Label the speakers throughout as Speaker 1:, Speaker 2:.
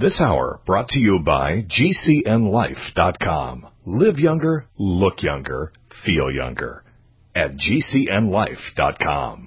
Speaker 1: This hour brought to you by GCNLife.com. Live younger, look younger, feel younger at GCNLife.com.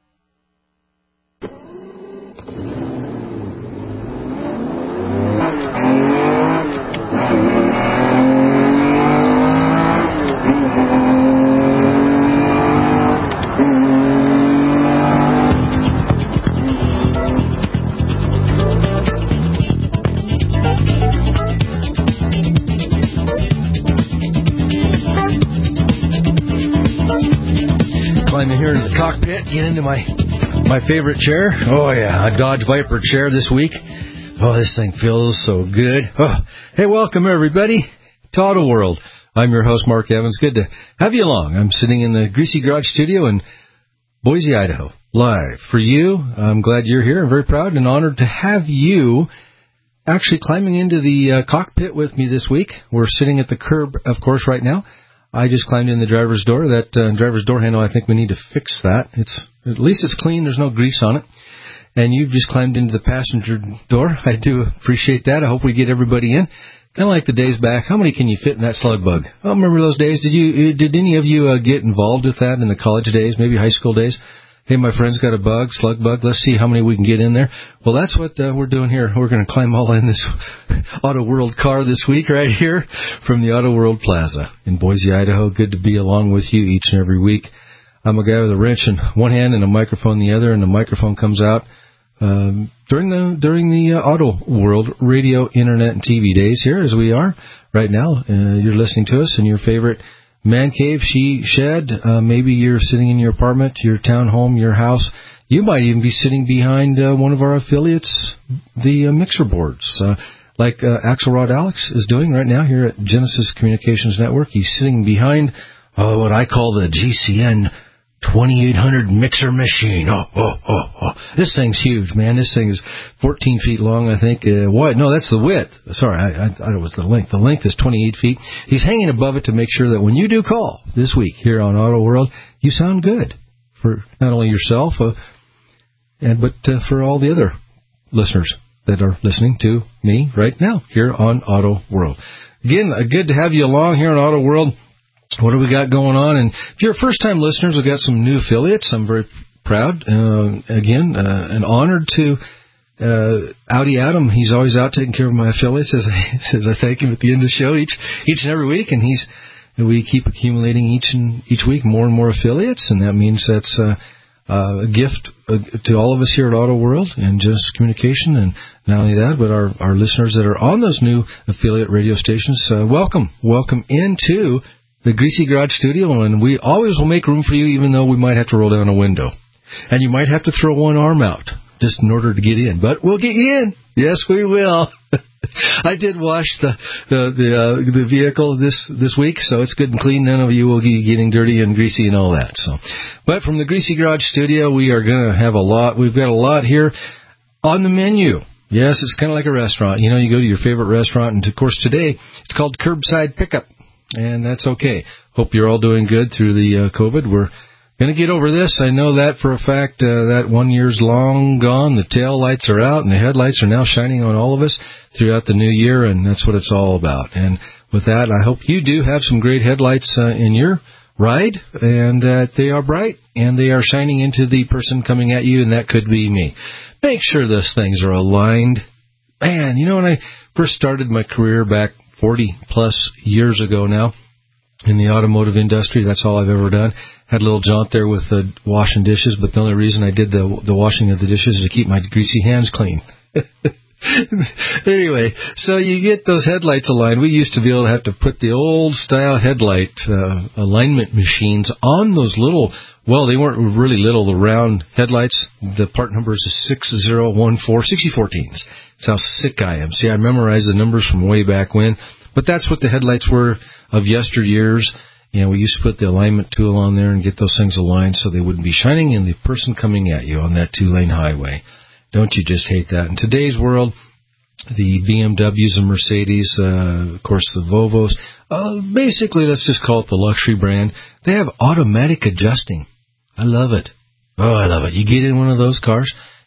Speaker 2: Here in the cockpit, get into my favorite chair. Oh yeah, a Dodge Viper chair this week. Oh, this thing feels so good. Oh, hey, welcome everybody to Auto World. I'm your host, Mark Evans. Good to have you along. I'm sitting in the Greasy Garage studio in Boise, Idaho, live for you. I'm glad you're here. I'm very proud and honored to have you actually climbing into the cockpit with me this week. We're sitting at the curb, of course, right now. I just climbed in the driver's door. That driver's door handle, I think we need to fix that. At least it's clean. There's no grease on it. And you've just climbed into the passenger door. I do appreciate that. I hope we get everybody in. Kind of like the days back. How many can you fit in that slug bug? I remember those days. Did any of you get involved with that in the college days, maybe high school days? Hey, my friend's got a bug, slug bug. Let's see how many we can get in there. Well, that's what we're doing here. We're going to climb all in this Auto World car this week right here from the Auto World Plaza in Boise, Idaho. Good to be along with you each and every week. I'm a guy with a wrench in one hand and a microphone in the other, and the microphone comes out during the Auto World radio, internet, and TV days here as we are right now. You're listening to us in your favorite man cave, shed, maybe you're sitting in your apartment, your townhome, your house. You might even be sitting behind one of our affiliates, the mixer boards, like Axelrod Alex is doing right now here at Genesis Communications Network. He's sitting behind what I call the GCN 2800 mixer machine. This thing's huge, man. This thing is 14 feet long, I think. Wide? No, that's the width. Sorry, I thought it was the length. The length is 28 feet. He's hanging above it to make sure that when you do call this week here on Auto World, you sound good for not only yourself, but for all the other listeners that are listening to me right now here on Auto World. Again, good to have you along here on Auto World. What do we got going on? And if you're first-time listeners, we've got some new affiliates. I'm very proud, again, and honored to Audi Adam. He's always out taking care of my affiliates, as I thank him at the end of the show each and every week. And we keep accumulating each week more and more affiliates, and that means that's a gift to all of us here at Auto World and Genesis Communication. And not only that, but our listeners that are on those new affiliate radio stations, welcome into the Greasy Garage studio, and we always will make room for you, even though we might have to roll down a window. And you might have to throw one arm out just in order to get in. But we'll get you in. Yes, we will. I did wash the vehicle this week, so it's good and clean. None of you will be getting dirty and greasy and all that. But from the Greasy Garage studio, we are going to have a lot. We've got a lot here on the menu. Yes, it's kind of like a restaurant. You know, you go to your favorite restaurant, and, of course, today it's called Curbside Pickup. And that's okay. Hope you're all doing good through the COVID. We're going to get over this. I know that for a fact. That 1 year's long gone. The tail lights are out, and the headlights are now shining on all of us throughout the new year, and that's what it's all about. And with that, I hope you do have some great headlights in your ride, and they are bright, and they are shining into the person coming at you, and that could be me. Make sure those things are aligned. Man, you know, when I first started my career back 40-plus years ago now in the automotive industry, that's all I've ever done. Had a little jaunt there with washing dishes, but the only reason I did the washing of the dishes is to keep my greasy hands clean. Anyway, so you get those headlights aligned. We used to be able to have to put the old-style headlight alignment machines on those little, well, they weren't really little, the round headlights. The part number is 6014, 6014s. That's how sick I am. See, I memorized the numbers from way back when. But that's what the headlights were of yesteryears. You know, we used to put the alignment tool on there and get those things aligned so they wouldn't be shining in the person coming at you on that two-lane highway. Don't you just hate that? In today's world, the BMWs and Mercedes, of course the Volvos, basically let's just call it the luxury brand, they have automatic adjusting. I love it. Oh, I love it. You get in one of those cars,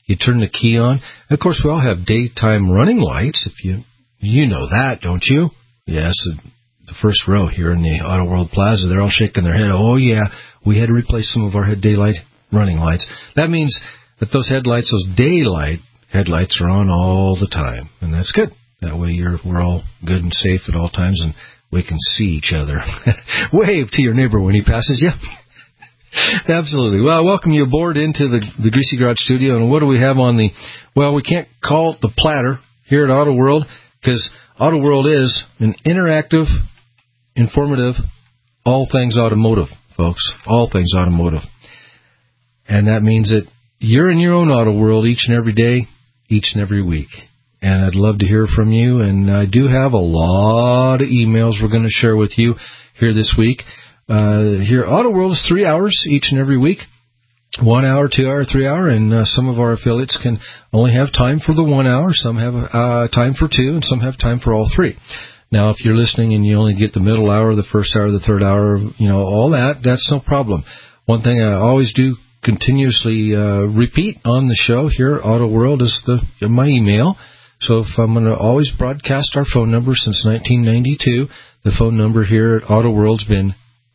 Speaker 2: You turn the key on. Of course, we all have daytime running lights. If you know that, don't you? Yes, the first row here in the Auto World Plaza, they're all shaking their head. Oh, yeah, we had to replace some of our daylight running lights. That means that those headlights, those daylight headlights are on all the time, and that's good. That way we're all good and safe at all times, and we can see each other. Wave to your neighbor when he passes you. Absolutely. Well, I welcome you aboard into the Greasy Garage studio, and what do we have on the... Well, we can't call it the platter here at Auto World, because Auto World is an interactive, informative, all things automotive, folks. All things automotive. And that means that you're in your own Auto World each and every day, each and every week. And I'd love to hear from you. And I do have a lot of emails we're going to share with you here this week. Here, Auto World is 3 hours each and every week. 1 hour, 2 hour, 3 hour. And some of our affiliates can only have time for the 1 hour. Some have time for 2, and some have time for all 3. Now, if you're listening and you only get the middle hour, the first hour, the third hour, all that's no problem. One thing I always do continuously repeat on the show here at Auto World is my email. So if I'm going to always broadcast our phone number since 1992, the phone number here at Auto World's been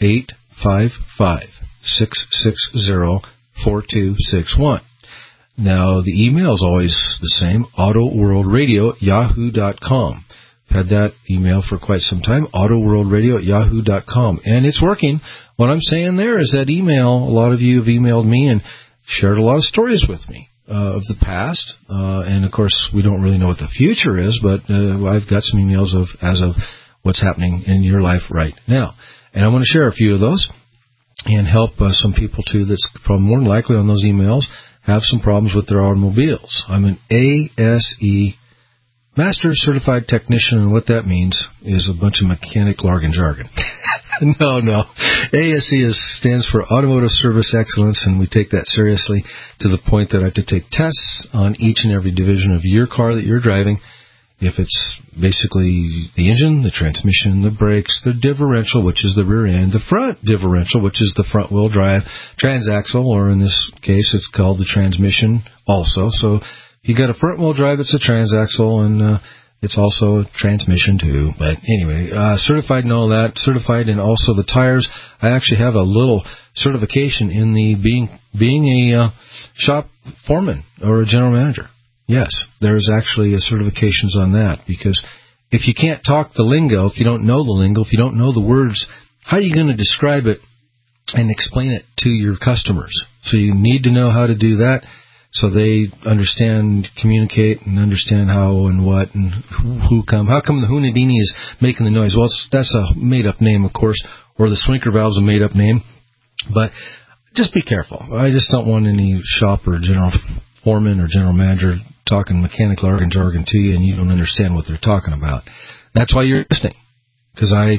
Speaker 2: 855-660-4261. Now, the email is always the same, autoworldradio@yahoo.com. I've had that email for quite some time, autoworldradio@yahoo.com. And it's working. What I'm saying there is that email, a lot of you have emailed me and shared a lot of stories with me of the past. And, of course, we don't really know what the future is, but I've got some emails as of what's happening in your life right now. And I want to share a few of those and help some people, too, that's probably more than likely on those emails have some problems with their automobiles. I'm an ASE, Master Certified Technician, and what that means is a bunch of mechanic jargon. No. ASE stands for Automotive Service Excellence, and we take that seriously to the point that I have to take tests on each and every division of your car that you're driving. If it's basically the engine, the transmission, the brakes, the differential, which is the rear end, the front differential, which is the front wheel drive, transaxle, or in this case it's called the transmission also. So you got a front wheel drive, it's a transaxle, and it's also a transmission too. But anyway, certified in all that, certified in also the tires. I actually have a little certification in the being a shop foreman or a general manager. Yes, there's actually certifications on that, because if you can't talk the lingo, if you don't know the lingo, if you don't know the words, how are you going to describe it and explain it to your customers? So you need to know how to do that so they understand, communicate, and understand how and what and who come. How come the Hoonadini is making the noise? Well, that's a made-up name, of course, or the Swinker valve's a made-up name. But just be careful. I just don't want any shop or general foreman or general manager talking mechanical jargon to you and you don't understand what they're talking about. That's why you're listening, because I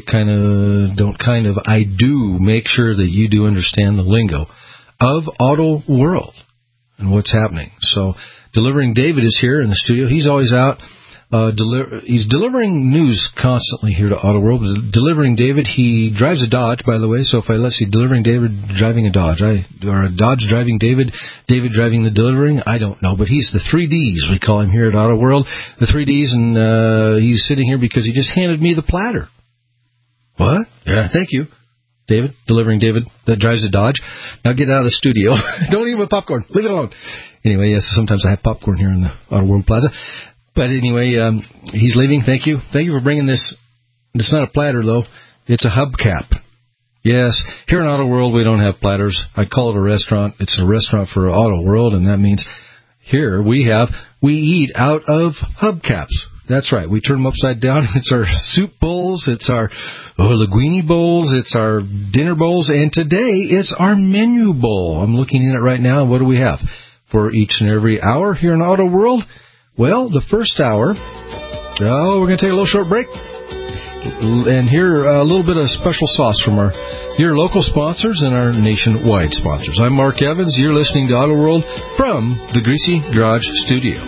Speaker 2: do make sure that you do understand the lingo of Auto World and what's happening. So, Delivering David is here in the studio. He's always out. He's delivering news constantly here to Auto World. Delivering David, he drives a Dodge, by the way. So if let's see, Delivering David driving a Dodge, or a Dodge driving David, David driving the Delivering, I don't know. But he's the 3Ds, we call him here at Auto World, the 3Ds, and he's sitting here because he just handed me the platter. What? Yeah, thank you, David. Delivering David that drives a Dodge. Now get out of the studio. Don't eat my popcorn. Leave it alone. Anyway, yes, sometimes I have popcorn here in the Auto World Plaza. But anyway, he's leaving. Thank you. Thank you for bringing this. It's not a platter, though. It's a hubcap. Yes, here in Auto World, we don't have platters. I call it a restaurant. It's a restaurant for Auto World, and that means here we eat out of hubcaps. That's right. We turn them upside down. It's our soup bowls. It's our linguine bowls. It's our dinner bowls. And today, it's our menu bowl. I'm looking at it right now. What do we have for each and every hour here in Auto World? Well, the first hour, we're going to take a little short break and hear a little bit of special sauce from your local sponsors and our nationwide sponsors. I'm Mark Evans. You're listening to Auto World from the Greasy Garage Studio.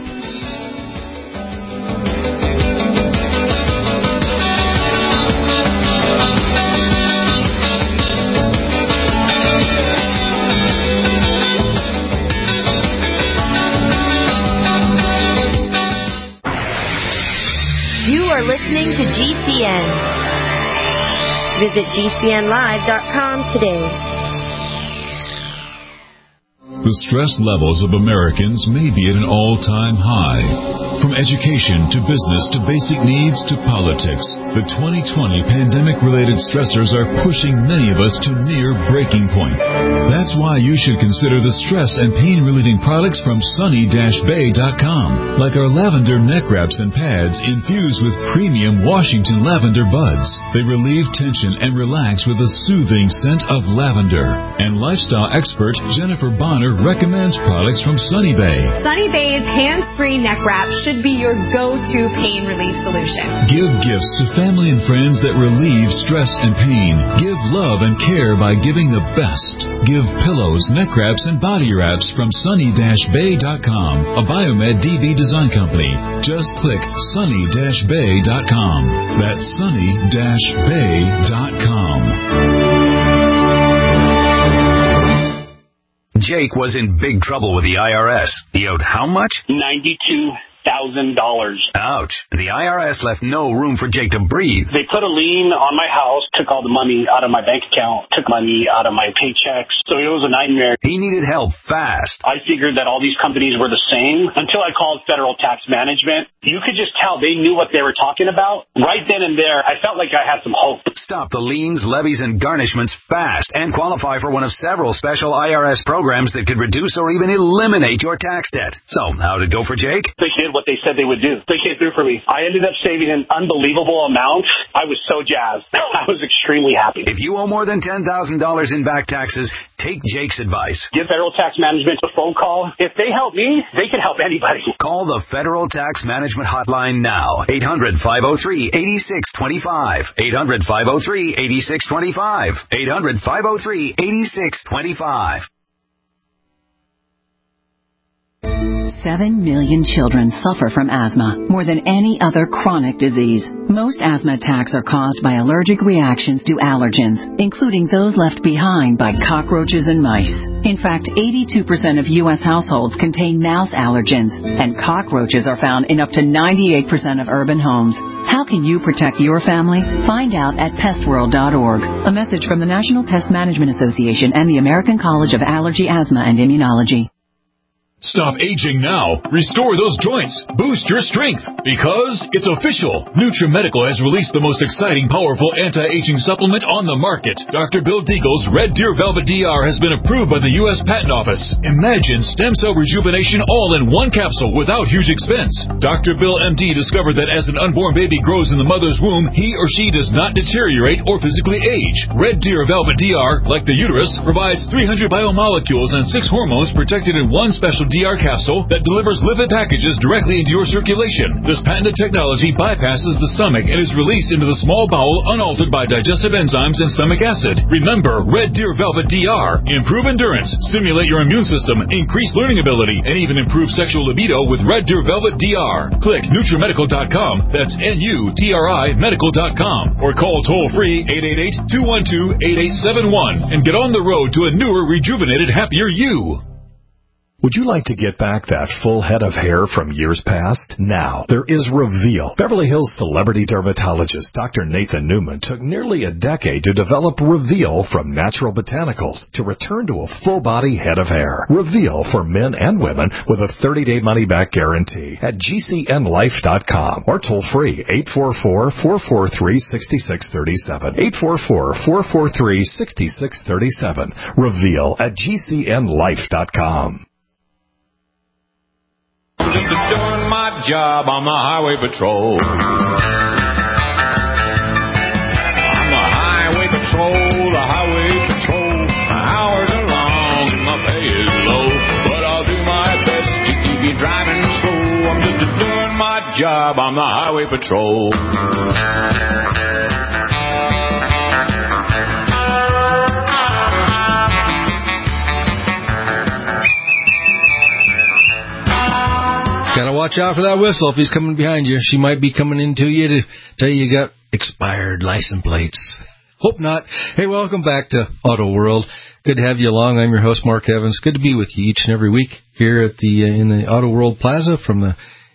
Speaker 3: You are listening to GCN. Visit GCNlive.com today.
Speaker 4: The stress levels of Americans may be at an all-time high. From education to business to basic needs to politics, the 2020 pandemic-related stressors are pushing many of us to near breaking point. That's why you should consider the stress and pain-relieving products from Sunny-Bay.com, like our lavender neck wraps and pads infused with premium Washington lavender buds. They relieve tension and relax with a soothing scent of lavender. And lifestyle expert Jennifer Bonner recommends products from Sunny Bay.
Speaker 5: Sunny Bay's hands-free neck wrap should be your go-to pain relief solution.
Speaker 4: Give gifts to family and friends that relieve stress and pain. Give love and care by giving the best. Give pillows, neck wraps, and body wraps from Sunny-Bay.com, a Biomed DB design company. Just click Sunny-Bay.com. That's Sunny-Bay.com.
Speaker 6: Jake was in big trouble with the IRS. He owed how much?
Speaker 7: $92,000.
Speaker 6: Ouch. The IRS left no room for Jake to breathe.
Speaker 7: They put a lien on my house, took all the money out of my bank account, took money out of my paychecks. So it was a nightmare.
Speaker 6: He needed help fast.
Speaker 7: I figured that all these companies were the same until I called Federal Tax Management. You could just tell they knew what they were talking about. Right then and there, I felt like I had some hope.
Speaker 6: Stop the liens, levies, and garnishments fast and qualify for one of several special IRS programs that could reduce or even eliminate your tax debt. So, how'd it go for Jake?
Speaker 7: They did what they said they would do. They came through for me. I ended up saving an unbelievable amount. I was so jazzed. I was extremely happy.
Speaker 6: If you owe more than $10,000 in back taxes, take Jake's advice.
Speaker 7: Give Federal Tax Management a phone call. If they help me, they can help anybody.
Speaker 6: Call the Federal Tax Management Hotline now. 800-503-8625. 800-503-8625. 800-503-8625.
Speaker 8: 7 million children suffer from asthma, more than any other chronic disease. Most asthma attacks are caused by allergic reactions to allergens, including those left behind by cockroaches and mice. In fact, 82% of U.S. households contain mouse allergens, and cockroaches are found in up to 98% of urban homes. How can you protect your family? Find out at pestworld.org. A message from the National Pest Management Association and the American College of Allergy, Asthma, and Immunology.
Speaker 4: Stop aging now. Restore those joints. Boost your strength. Because it's official. NutriMedical has released the most exciting, powerful anti-aging supplement on the market. Dr. Bill Deagle's Red Deer Velvet DR has been approved by the U.S. Patent Office. Imagine stem cell rejuvenation all in one capsule without huge expense. Dr. Bill MD discovered that as an unborn baby grows in the mother's womb, he or she does not deteriorate or physically age. Red Deer Velvet DR, like the uterus, provides 300 biomolecules and 6 hormones protected in one special DR capsule that delivers lipid packages directly into your circulation. This patented technology bypasses the stomach and is released into the small bowel unaltered by digestive enzymes and stomach acid. Remember, Red Deer Velvet DR. Improve endurance, stimulate your immune system, increase learning ability, and even improve sexual libido with Red Deer Velvet DR. Click NutriMedical.com, that's NUTRI Medical.com, or call toll-free 888-212-8871 and get on the road to a newer, rejuvenated, happier you.
Speaker 1: Would you like to get back that full head of hair from years past? Now, there is Reveal. Beverly Hills celebrity dermatologist Dr. Nathan Newman took nearly a decade to develop Reveal from natural botanicals to return to a full-body head of hair. Reveal for men and women with a 30-day money-back guarantee at GCNlife.com or toll-free 844-443-6637. 844-443-6637. Reveal at GCNlife.com.
Speaker 9: I'm just doing my job on the highway patrol. I'm the highway patrol, the highway patrol. My hours are long and my pay is low, but I'll do my best to keep you driving slow. I'm just doing my job on the highway patrol.
Speaker 2: Gotta watch out for that whistle if he's coming behind you. She might be coming into you to tell you got expired license plates. Hope not. Hey, welcome back to Auto World. Good to have you along. I'm your host, Mark Evans. Good to be with you each and every week here at the in the Auto World Plaza from the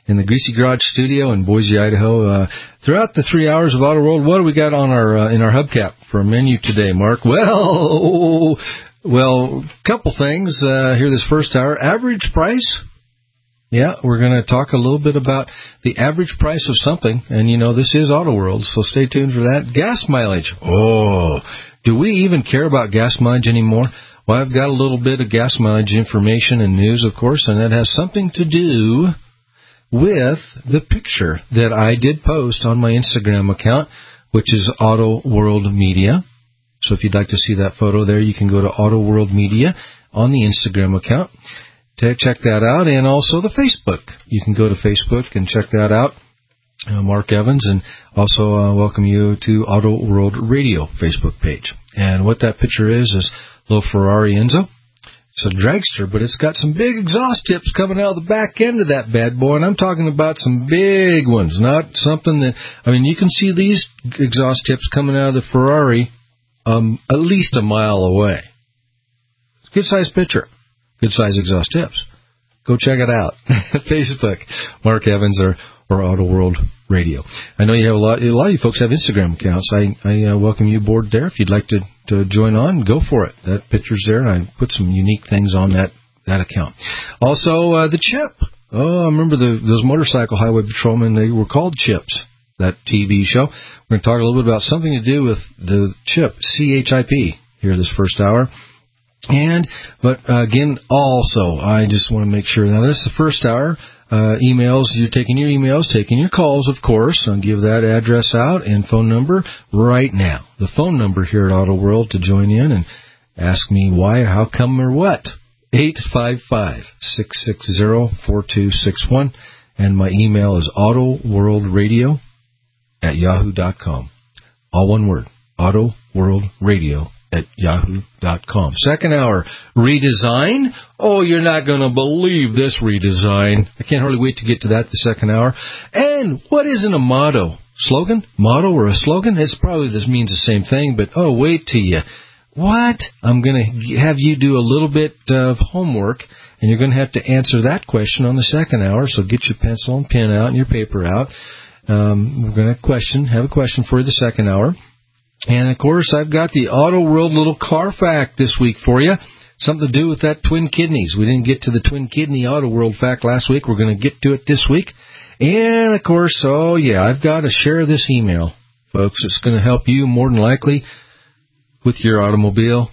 Speaker 2: in the Greasy Garage studio in Boise, Idaho. Throughout the 3 hours of Auto World, what do we got on our in our hubcap for a menu today, Mark? Well, couple things here this first hour. Average price. Yeah, we're going to talk a little bit about the average price of something. And, this is Auto World, so stay tuned for that. Gas mileage. Oh, do we even care about gas mileage anymore? Well, I've got a little bit of gas mileage information and news, of course, and that has something to do with the picture that I did post on my Instagram account, which is Auto World Media. So if you'd like to see that photo there, you can go to Auto World Media on the Instagram account to check that out, and also the Facebook. You can go to Facebook and check that out, Mark Evans, and also welcome you to Auto World Radio Facebook page. And what that picture is a little Ferrari Enzo. It's a dragster, but it's got some big exhaust tips coming out of the back end of that bad boy, and I'm talking about some big ones, not something that, you can see these exhaust tips coming out of the Ferrari at least a mile away. It's a good-sized picture. Good-sized exhaust tips. Go check it out. Facebook, Mark Evans or Auto World Radio. I know you have a lot of you folks have Instagram accounts. I welcome you aboard there. If you'd like to join on, go for it. That picture's there, and I put some unique things on that account. Also, the Chip. Oh, I remember those motorcycle highway patrolmen, they were called Chips, that TV show. We're going to talk a little bit about something to do with the Chip, CHIP, here this first hour. But again, also, I just want to make sure, now this is the first hour, emails, you're taking your emails, taking your calls, of course. I'll give that address out and phone number right now. The phone number here at Auto World to join in and ask me why, how come, or what. 855-660-4261. And my email is autoworldradio@yahoo.com. All one word, autoworldradio@yahoo.com. Second hour, redesign. Oh, you're not going to believe this redesign. I can't hardly wait to get to that the second hour. And what isn't a motto? Slogan? Motto or a slogan? It's probably this means the same thing, but wait till you. What? I'm going to have you do a little bit of homework, and you're going to have to answer that question on the second hour, so get your pencil and pen out and your paper out. We're going to have a question for you the second hour. And, of course, I've got the Auto World little car fact this week for you. Something to do with that twin kidneys. We didn't get to the twin kidney Auto World fact last week. We're going to get to it this week. And, of course, I've got to share this email, folks. It's going to help you more than likely with your automobile,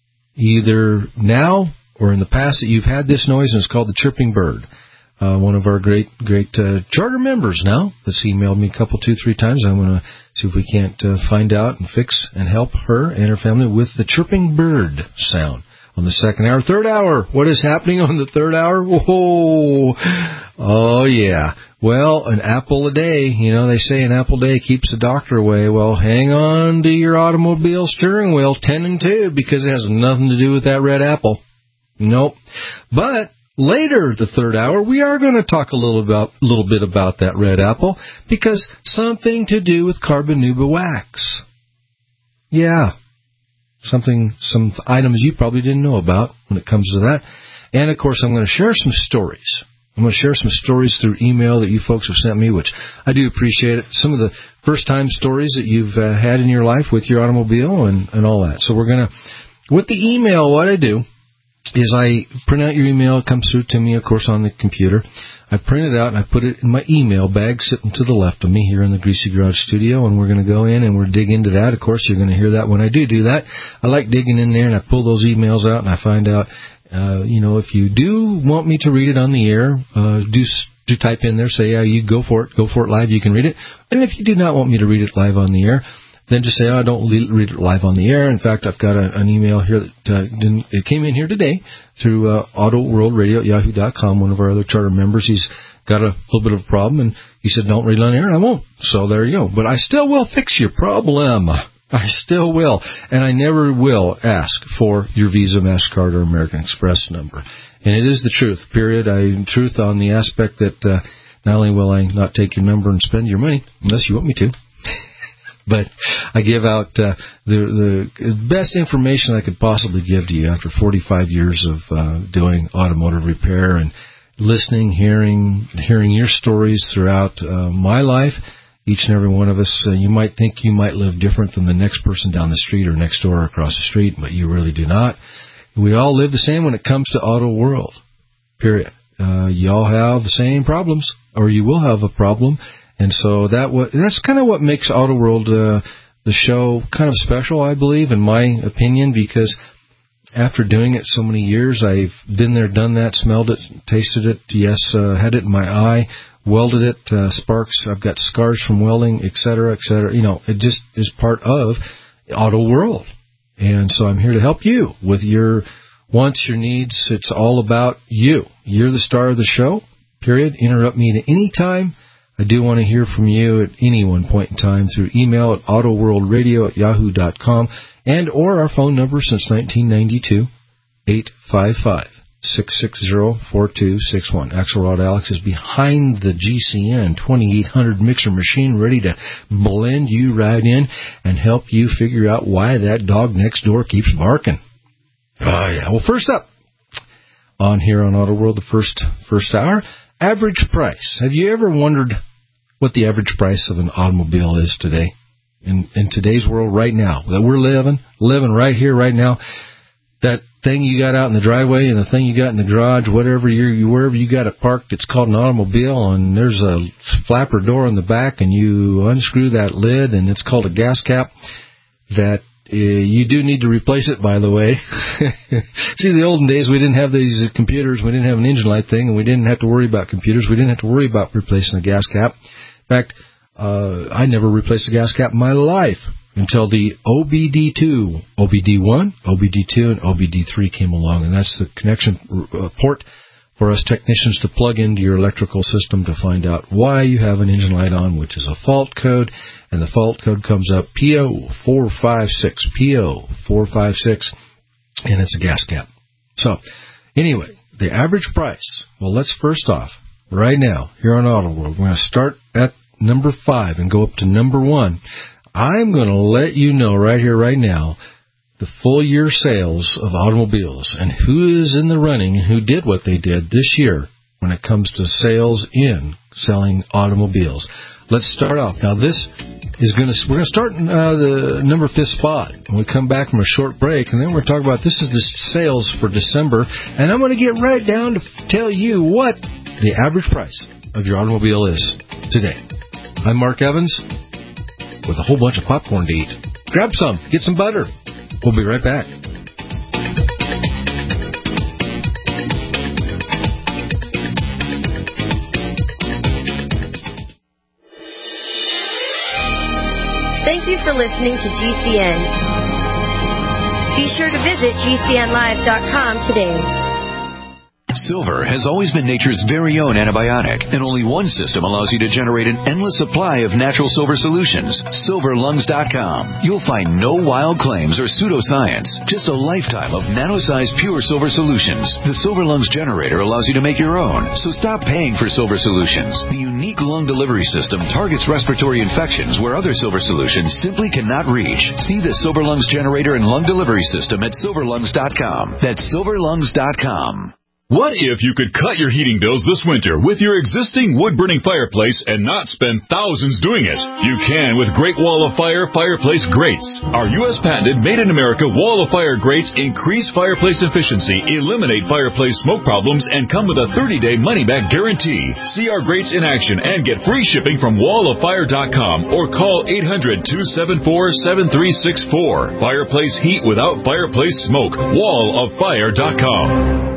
Speaker 2: either now or in the past that you've had this noise, and it's called the chirping bird. One of our great charter members now that's emailed me a couple, 2-3 times. I'm going to see if we can't find out and fix and help her and her family with the chirping bird sound on the second hour. Third hour, what is happening on the third hour? Whoa! Oh, yeah. Well, an apple a day. They say an apple a day keeps the doctor away. Well, hang on to your automobile steering wheel, 10 and 2, because it has nothing to do with that red apple. Nope. But later, the third hour, we are going to talk a little bit about that red apple, because something to do with Carbonuba wax. Yeah. Some items you probably didn't know about when it comes to that. And, of course, I'm going to share some stories. I'm going to share some stories through email that you folks have sent me, which I do appreciate it. Some of the first-time stories that you've had in your life with your automobile and all that. So we're going to, with the email, what I do is I print out your email. It comes through to me, of course, on the computer. I print it out, and I put it in my email bag sitting to the left of me here in the Greasy Garage studio, and we're going to go in and we'll dig into that. Of course, you're going to hear that when I do that. I like digging in there, and I pull those emails out, and I find out, if you do want me to read it on the air, do type in there, say, yeah, you go for it live, you can read it. And if you do not want me to read it live on the air, then just say, I don't read it live on the air. In fact, I've got an email here that it came in here today through autoworldradio@yahoo.com. One of our other charter members, he's got a little bit of a problem, and he said, don't read it on the air, and I won't. So there you go. But I still will fix your problem. I still will. And I never will ask for your Visa, MasterCard, or American Express number. And it is the truth, period. Truth on the aspect that not only will I not take your number and spend your money, unless you want me to, but I give out the best information I could possibly give to you after 45 years of doing automotive repair and listening, hearing your stories throughout my life. Each and every one of us, you might think you might live different than the next person down the street or next door or across the street, but you really do not. We all live the same when it comes to Auto World, period. You all have the same problems, or you will have a problem. And so that's kind of what makes Auto World, the show, kind of special, I believe, in my opinion, because after doing it so many years, I've been there, done that, smelled it, tasted it, yes, had it in my eye, welded it, sparks, I've got scars from welding, et cetera, et cetera. You know, it just is part of Auto World. And so I'm here to help you with your wants, your needs. It's all about you. You're the star of the show, period. Interrupt me at any time. I do want to hear from you at any one point in time through email at autoworldradio@yahoo.com and or our phone number since 1992, 855-660-4261. Axelrod Alex is behind the GCN 2800 mixer machine, ready to blend you right in and help you figure out why that dog next door keeps barking. Oh, yeah. Well, first up on here on Auto World, the first hour, average price. Have you ever wondered what the average price of an automobile is today? In today's world right now, that we're living right here, right now, that thing you got out in the driveway and the thing you got in the garage, wherever you got it parked, it's called an automobile, and there's a flapper door in the back, and you unscrew that lid, and it's called a gas cap. That you do need to replace it, by the way. See, the olden days, we didn't have these computers, we didn't have an engine light thing, and we didn't have to worry about computers, we didn't have to worry about replacing the gas cap. In fact, I never replaced a gas cap in my life until the OBD2, OBD1, OBD2, and OBD3 came along, and that's the connection port for us technicians to plug into your electrical system to find out why you have an engine light on, which is a fault code, and the fault code comes up P0456, P0456, and it's a gas cap. So, anyway, the average price. Well, let's first off, right now, here on Auto World, we're going to start at number 5 and go up to number 1. I'm going to let you know right here, right now, the full year sales of automobiles and who is in the running and who did what they did this year when it comes to sales in selling automobiles. Let's start off. Now, we're going to start in the number 5th spot. When we come back from a short break, and then we're talking about this is the sales for December, and I'm going to get right down to tell you what the average price of your automobile is today. I'm Mark Evans with a whole bunch of popcorn to eat. Grab some. Get some butter. We'll be right back.
Speaker 3: Thank you for listening to GCN. Be sure to visit GCNlive.com today.
Speaker 6: Silver has always been nature's very own antibiotic, and only one system allows you to generate an endless supply of natural silver solutions. SilverLungs.com. You'll find no wild claims or pseudoscience, just a lifetime of nano-sized pure silver solutions. The Silver Lungs generator allows you to make your own, so stop paying for silver solutions. The unique lung delivery system targets respiratory infections where other silver solutions simply cannot reach. See the Silver Lungs generator and lung delivery system at SilverLungs.com. That's SilverLungs.com.
Speaker 4: What if you could cut your heating bills this winter with your existing wood-burning fireplace and not spend thousands doing it? You can with Great Wall of Fire fireplace grates. Our U.S.-patented, made-in-America Wall of Fire grates increase fireplace efficiency, eliminate fireplace smoke problems, and come with a 30-day money-back guarantee. See our grates in action and get free shipping from walloffire.com or call 800-274-7364. Fireplace heat without fireplace smoke. walloffire.com.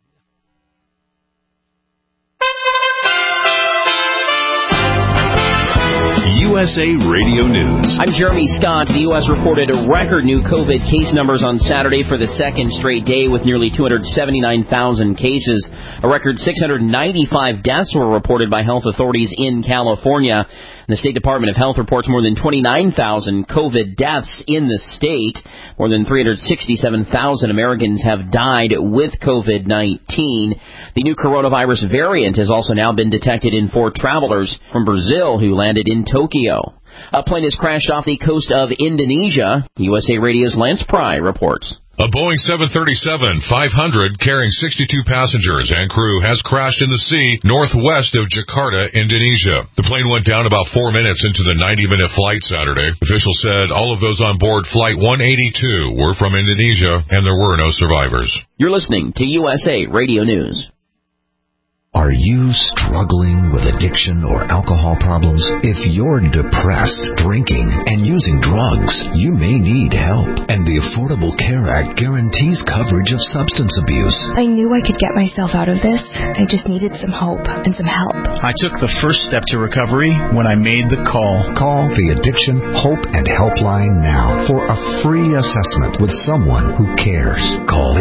Speaker 10: USA Radio News. I'm Jeremy Scott. The U.S. reported record new COVID case numbers on Saturday for the second straight day with nearly 279,000 cases. A record 695 deaths were reported by health authorities in California. The State Department of Health reports more than 29,000 COVID deaths in the state. More than 367,000 Americans have died with COVID-19. The new coronavirus variant has also now been detected in 4 travelers from Brazil who landed in Tokyo. A plane has crashed off the coast of Indonesia. USA Radio's Lance Pry reports.
Speaker 4: A Boeing 737-500 carrying 62 passengers and crew has crashed in the sea northwest of Jakarta, Indonesia. The plane went down about 4 minutes into the 90-minute flight Saturday. Officials said all of those on board Flight 182 were from Indonesia, and there were no survivors.
Speaker 10: You're listening to USA Radio News.
Speaker 1: Are you struggling with addiction or alcohol problems? If you're depressed, drinking, and using drugs, you may need help. And the Affordable Care Act guarantees coverage of substance abuse.
Speaker 11: I knew I could get myself out of this. I just needed some hope and some help.
Speaker 12: I took the first step to recovery when I made the call.
Speaker 1: Call the Addiction Hope and Helpline now for a free assessment with someone who cares. Call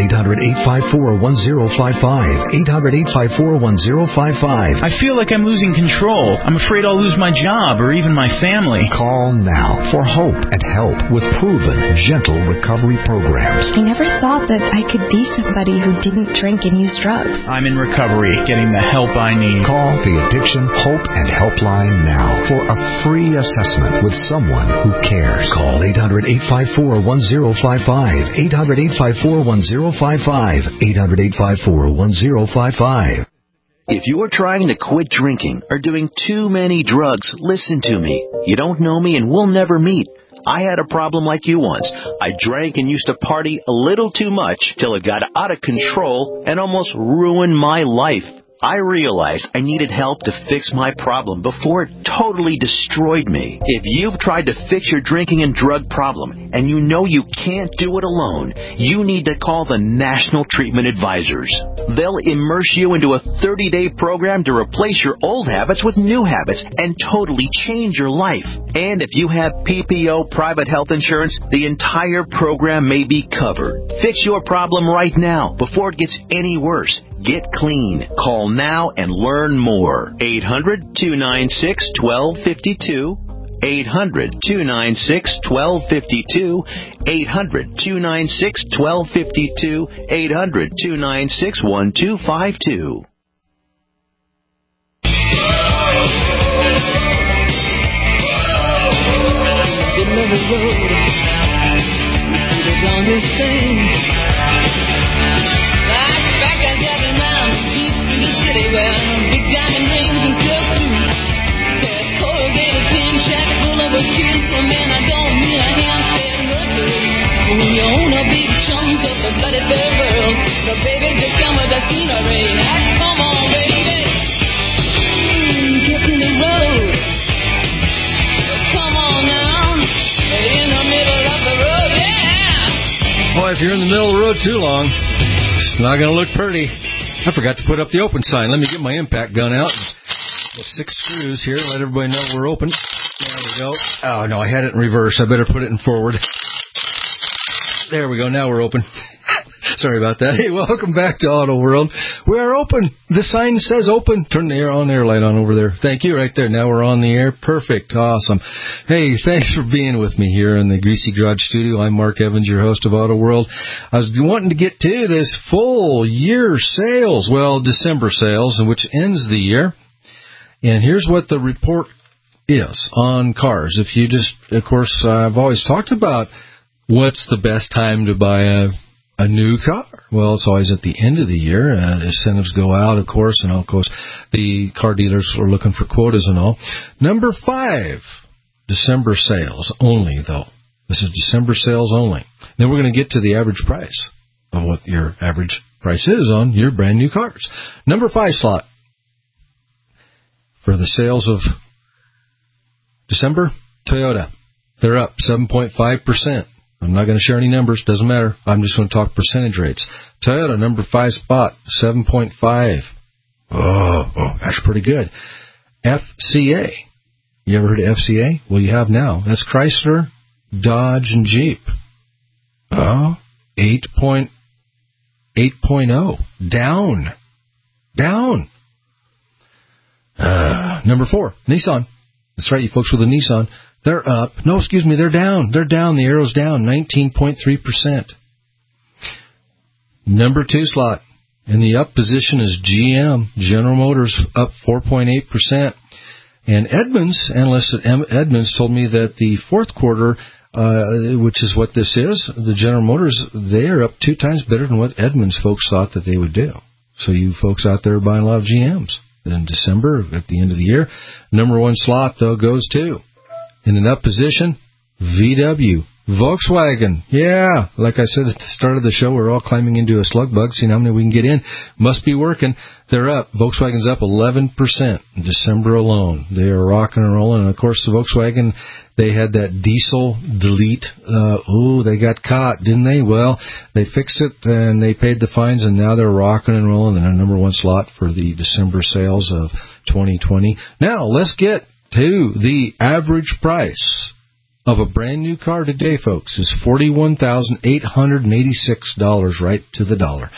Speaker 1: 800-854-1055. 800-854-1055.
Speaker 12: I feel like I'm losing control. I'm afraid I'll lose my job or even my family.
Speaker 1: Call now for hope and help with proven, gentle recovery programs.
Speaker 11: I never thought that I could be somebody who didn't drink and use drugs.
Speaker 12: I'm in recovery, getting the help I need.
Speaker 1: Call the Addiction Hope and Helpline now for a free assessment with someone who cares. Call 800-854-1055. 800-854-1055. 800-854-1055.
Speaker 6: If you're trying to quit drinking or doing too many drugs, listen to me. You don't know me and we'll never meet. I had a problem like you once. I drank and used to party a little too much till it got out of control and almost ruined my life. I realized I needed help to fix my problem before it totally destroyed me. If you've tried to fix your drinking and drug problem and you know you can't do it alone, you need to call the National Treatment Advisors. They'll immerse you into a 30-day program to replace your old habits with new habits and totally change your life. And if you have PPO private health insurance, the entire program may be covered. Fix your problem right now before it gets any worse. Get clean. Call now and learn more. 800-296-1252. 800-296-1252. 800-296-1252. 800-296-1252.
Speaker 13: Getting on the road, you see the darndest things. Back as every man Jeep through the city wearing big diamond rings and silk suits. There's corrugated tin checks full of a kiss. So man, I don't mean a hand-fed worker. When you own a big chunk of the bloody third world, the baby just come with the scenery. Now come on, baby, get in the road. Come on now, in the middle of the road, yeah.
Speaker 2: Boy, if you're in the middle of the road too long, it's not going to look pretty. I forgot to put up the open sign. Let me get my impact gun out. 6 screws here. Let everybody know we're open. There we go. Oh, no, I had it in reverse. I better put it in forward. There we go. Now we're open. Sorry about that. Hey, welcome back to Auto World. We are open. The sign says open. Turn the air light on over there. Thank you right there. Now we're on the air. Perfect. Awesome. Hey, thanks for being with me here in the Greasy Garage Studio. I'm Mark Evans, your host of Auto World. I was wanting to get to this full year sales. Well, December sales, which ends the year. And here's what the report is on cars. If you just, of course, I've always talked about what's the best time to buy a new car. Well, it's always at the end of the year. Incentives go out, of course, and of course the car dealers are looking for quotas and all. Number 5, December sales only, though. This is December sales only. Then we're going to get to the average price of what your average price is on your brand new cars. Number 5 slot for the sales of December, Toyota. They're up 7.5%. I'm not going to share any numbers. Doesn't matter. I'm just going to talk percentage rates. Toyota, number 5 spot, 7.5. Oh, that's pretty good. FCA. You ever heard of FCA? Well, you have now. That's Chrysler, Dodge, and Jeep. Oh, 8.0. Down. Number 4, Nissan. That's right, you folks with a Nissan. They're up. No, excuse me, they're down. They're down. The arrow's down, 19.3%. Number 2 slot in the up position is GM. General Motors up 4.8%. And Edmunds, analysts at Edmunds told me that the fourth quarter which is what this is. The General Motors, they are up 2 times better than what Edmunds folks thought that they would do. So you folks out there buying a lot of GMs. In December, at the end of the year, number 1 slot, though, goes to, in an up position, VW. Volkswagen. Yeah, like I said at the start of the show, we're all climbing into a slug bug, seeing how many we can get in. Must be working. They're up. Volkswagen's up 11% in December alone. They are rocking and rolling. And, of course, the Volkswagen, they had that diesel delete. They got caught, didn't they? Well, they fixed it, and they paid the fines, and now they're rocking and rolling. They're number 1 slot for the December sales of 2020. Now, let's get to the average price of a brand new car today, folks, is $41,886 right to the dollar.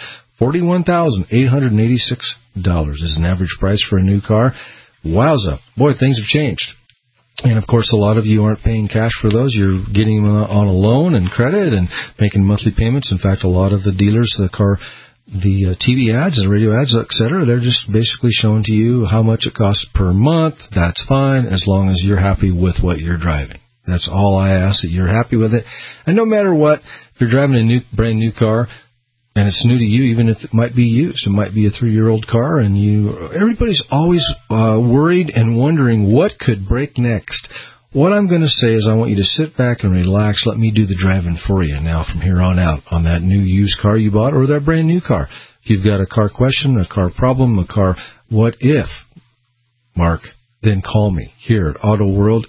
Speaker 2: $41,886 is an average price for a new car. Wowza. Boy, things have changed. And, of course, a lot of you aren't paying cash for those. You're getting them on a loan and credit and making monthly payments. In fact, a lot of the dealers, the TV ads, the radio ads, et cetera, they're just basically showing to you how much it costs per month. That's fine as long as you're happy with what you're driving. That's all I ask, that you're happy with it. And no matter what, if you're driving a brand new car, and it's new to you, even if it might be used, it might be a 3-year-old car, and everybody's always worried and wondering what could break next. What I'm going to say is I want you to sit back and relax. Let me do the driving for you now from here on out on that new used car you bought or that brand new car. If you've got a car question, a car problem, a car what if, Mark, then call me here at Auto World,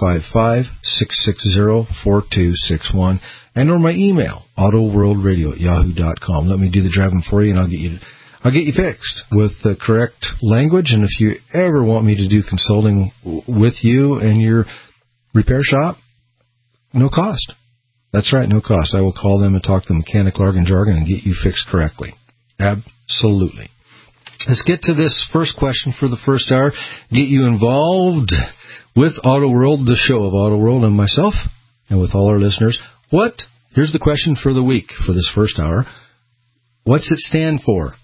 Speaker 2: 855-660-4261, and or my email, autoworldradio@yahoo.com. Let me do the driving for you, and I'll get you fixed with the correct language. And if you ever want me to do consulting with you and your repair shop, no cost. That's right, no cost. I will call them and talk the mechanical jargon and get you fixed correctly. Absolutely. Let's get to this first question for the first hour. Get you involved with Auto World, the show of Auto World, and myself, and with all our listeners. Here's the question for the week for this first hour. What's it stand for?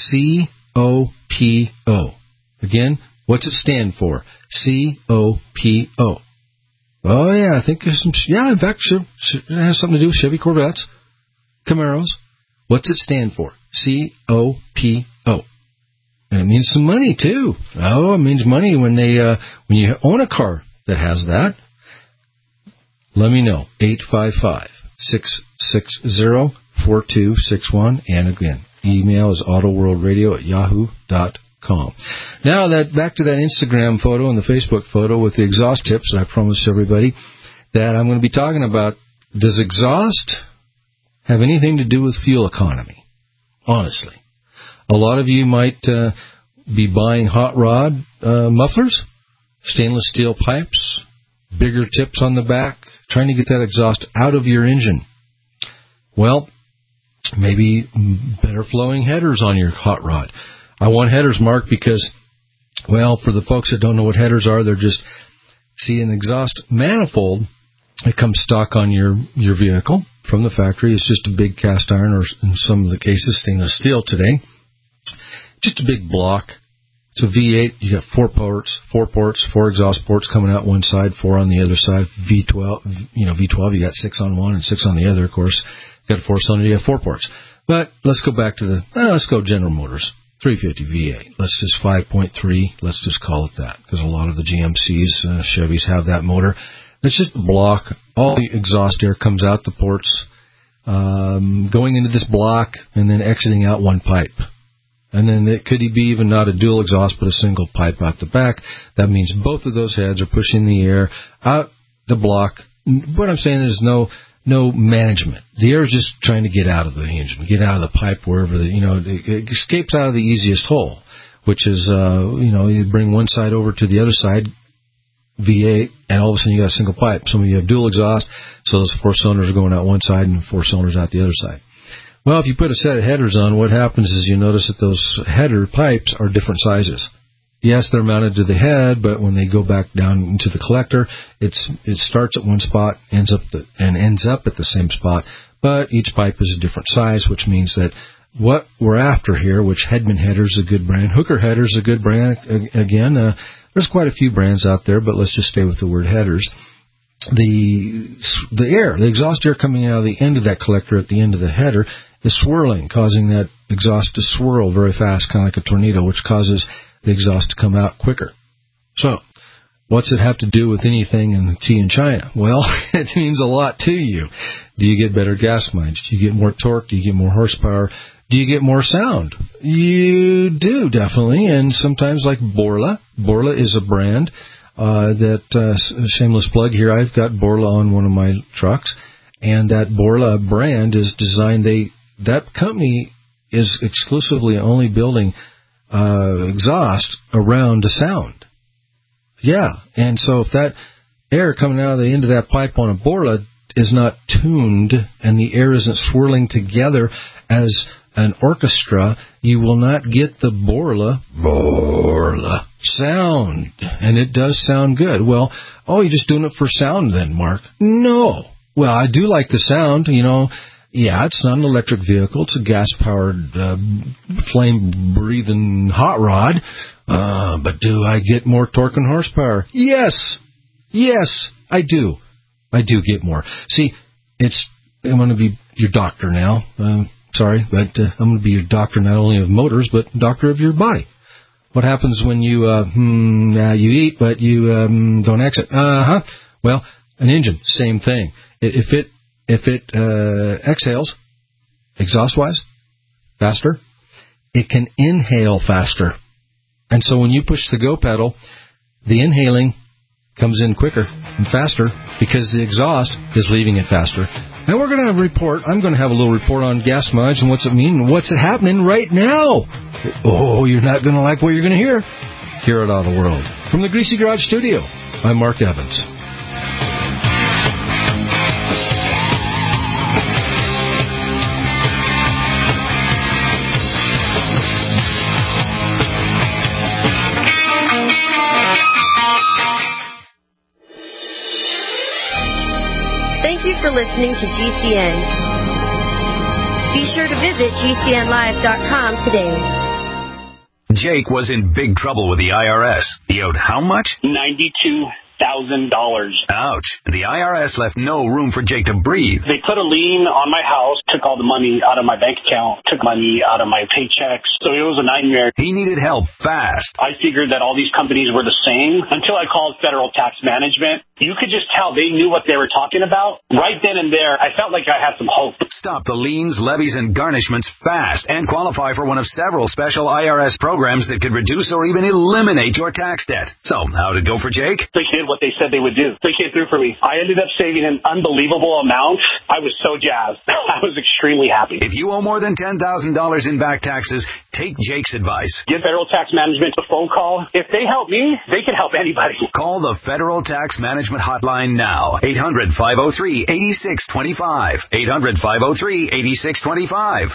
Speaker 2: C-O-P-O. Again, what's it stand for? C-O-P-O. Oh, yeah, I think there's some... Yeah, in fact, it has something to do with Chevy Corvettes, Camaros. What's it stand for? C-O-P-O. And it means some money, too. Oh, it means money when you own a car that has that. Let me know. 855-660-4261. And again, email is autoworldradio@yahoo.com. Now, back to that Instagram photo and the Facebook photo with the exhaust tips. I promised everybody that I'm going to be talking about, does exhaust have anything to do with fuel economy? Honestly. A lot of you might be buying hot rod mufflers, stainless steel pipes, bigger tips on the back, trying to get that exhaust out of your engine. Well, maybe better flowing headers on your hot rod. I want headers, Mark, because, well, for the folks that don't know what headers are, they're just, see, an exhaust manifold, it comes stock on your vehicle from the factory. It's just a big cast iron, or in some of the cases, stainless steel today. Just a big block. It's a V8. You got four ports, four exhaust ports coming out one side, 4 on the other side. V12, you got 6 on one and 6 on the other, of course. You got a 4-cylinder, you have 4 ports. But let's go back to let's go General Motors. 350 V8. Let's just 5.3. Let's just call it that, because a lot of the GMCs, Chevys have that motor. It's just a block. All the exhaust air comes out the ports, going into this block, and then exiting out one pipe. And then it could be even not a dual exhaust, but a single pipe out the back. That means both of those heads are pushing the air out the block. What I'm saying is no management. The air is just trying to get out of the engine, get out of the pipe wherever it escapes out of the easiest hole, which is you bring one side over to the other side, V8, and all of a sudden you got a single pipe. Some of you have dual exhaust, so those 4 cylinders are going out one side and 4 cylinders out the other side. Well, if you put a set of headers on, what happens is you notice that those header pipes are different sizes. Yes, they're mounted to the head, but when they go back down into the collector, it starts at one spot, ends up at the same spot, but each pipe is a different size, which means that what we're after here, which Hedman Header's a good brand, Hooker Header's a good brand, again, there's quite a few brands out there, but let's just stay with the word headers. the exhaust air coming out of the end of that collector at the end of the header is swirling, causing that exhaust to swirl very fast, kind of like a tornado, which causes the exhaust to come out quicker. So, what's it have to do with anything in the tea in China? Well, it means a lot to you. Do you get better gas mileage? Do you get more torque? Do you get more horsepower? Do you get more sound? You do, definitely. And sometimes like Borla. Borla is a brand shameless plug here, I've got Borla on one of my trucks. And that Borla brand is designed, that company is exclusively only building exhaust around the sound. Yeah, and so if that air coming out of the end of that pipe on a Borla is not tuned and the air isn't swirling together as an orchestra, you will not get the Borla sound. And it does sound good. Well, you're just doing it for sound then, Mark. No. Well, I do like the sound, Yeah, it's not an electric vehicle. It's a gas-powered, flame-breathing hot rod. But do I get more torque and horsepower? Yes, I do. I do get more. See, I'm going to be your doctor now. Sorry, but I'm going to be your doctor not only of motors, but doctor of your body. What happens when you eat, but you don't exit? Well, an engine, same thing. If it exhales, exhaust-wise, faster, it can inhale faster. And so when you push the go pedal, the inhaling comes in quicker and faster because the exhaust is leaving it faster. And we're going to have a report. I'm going to have a little report on gas mileage and what's it mean and what's it happening right now. Oh, you're not going to like what you're going to hear here at Auto World. From the Greasy Garage Studio, I'm Mark Evans.
Speaker 3: Thank you for listening to GCN. Be sure to visit GCNlive.com today.
Speaker 6: Jake was in big trouble with the IRS. He owed how much?
Speaker 7: $92,000.
Speaker 6: Ouch. The IRS left no room for Jake to breathe.
Speaker 7: They put a lien on my house, took all the money out of my bank account, took money out of my paychecks. So it was a nightmare.
Speaker 6: He needed help fast.
Speaker 7: I figured that all these companies were the same until I called Federal Tax Management. You could just tell they knew what they were talking about. Right then and there, I felt like I had some hope.
Speaker 6: Stop the liens, levies, and garnishments fast and qualify for one of several special IRS programs that could reduce or even eliminate your tax debt. So, how'd it go for Jake?
Speaker 7: They did what they said they would do. They came through for me. I ended up saving an unbelievable amount. I was so jazzed. I was extremely happy.
Speaker 6: If you owe more than $10,000 in back taxes, take Jake's advice.
Speaker 7: Give Federal Tax Management a phone call. If they help me, they can help anybody.
Speaker 6: Call the Federal Tax Management hotline now. 800-503-8625. 800-503-8625.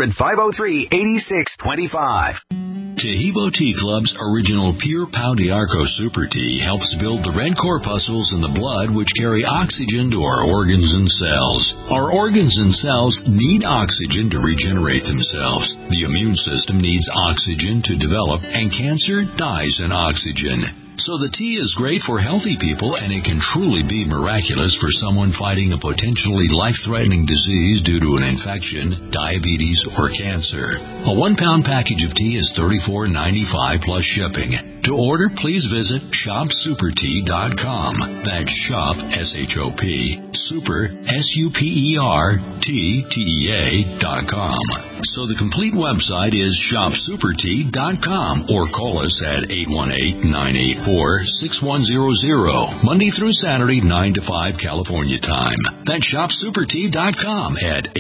Speaker 6: 800-503-8625.
Speaker 14: Taheebo Tea Club's original Pure Pau d'Arco Super Tea helps build the red corpuscles in the blood which carry oxygen to our organs and cells. Our organs and cells need oxygen to regenerate themselves. The immune system needs oxygen to develop, and cancer dies in oxygen. So the tea is great for healthy people, and it can truly be miraculous for someone fighting a potentially life-threatening disease due to an infection, diabetes, or cancer. A 1-pound package of tea is $34.95 plus shipping. To order, please visit shopsupertea.com. That's shop, S-H-O-P, super, S-U-P-E-R-T-T-E-A.com. So the complete website is shopsupertea.com, or call us at 818-984-6100, Monday through Saturday, 9 to 5 California time. That's shopsupertea.com at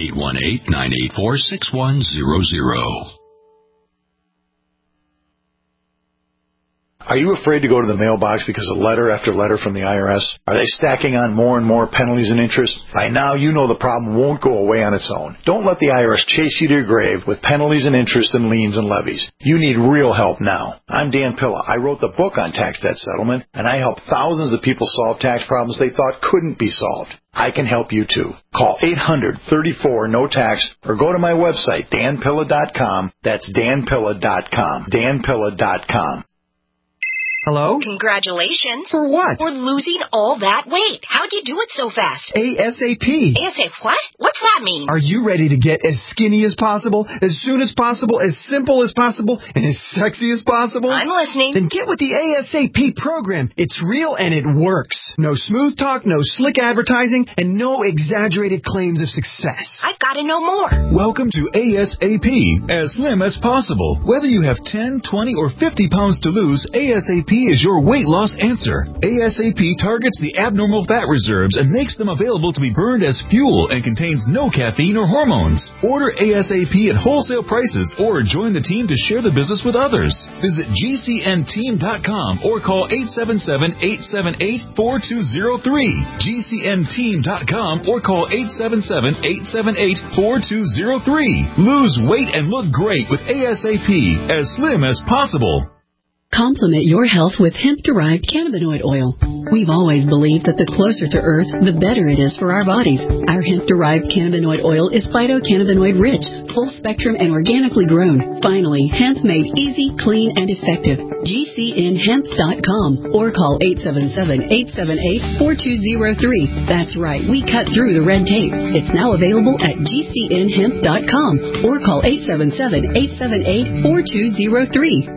Speaker 14: 818-984-6100.
Speaker 15: Are you afraid to go to the mailbox because of letter after letter from the IRS? Are they stacking on more and more penalties and interest? By now, you know the problem won't go away on its own. Don't let the IRS chase you to your grave with penalties and interest and liens and levies. You need real help now. I'm Dan Pilla. I wrote the book on tax debt settlement, and I help thousands of people solve tax problems they thought couldn't be solved. I can help you too. Call 800-34-NO-TAX or go to my website, danpilla.com. That's danpilla.com. danpilla.com.
Speaker 16: Hello?
Speaker 17: Congratulations.
Speaker 16: For what?
Speaker 17: For losing all that weight. How'd you do it so fast?
Speaker 16: ASAP.
Speaker 17: ASAP what? What's that mean?
Speaker 16: Are you ready to get as skinny as possible, as soon as possible, as simple as possible, and as sexy as possible?
Speaker 17: I'm listening.
Speaker 16: Then get with the ASAP program. It's real and it works. No smooth talk, no slick advertising, and no exaggerated claims of success.
Speaker 17: I've got to know more.
Speaker 4: Welcome to ASAP, as slim as possible. Whether you have 10, 20, or 50 pounds to lose, ASAP is your weight loss answer. ASAP targets the abnormal fat reserves and makes them available to be burned as fuel and contains no caffeine or hormones. Order ASAP at wholesale prices or join the team to share the business with others. Visit GCNteam.com or call 877-878-4203. GCNteam.com or call 877-878-4203. Lose weight and look great with ASAP, as slim as possible.
Speaker 18: Complement your health with hemp-derived cannabinoid oil. We've always believed that the closer to Earth, the better it is for our bodies. Our hemp-derived cannabinoid oil is phytocannabinoid-rich, full-spectrum, and organically grown. Finally, hemp made easy, clean, and effective. GCNhemp.com or call 877-878-4203. That's right, we cut through the red tape. It's now available at GCNhemp.com or call 877-878-4203.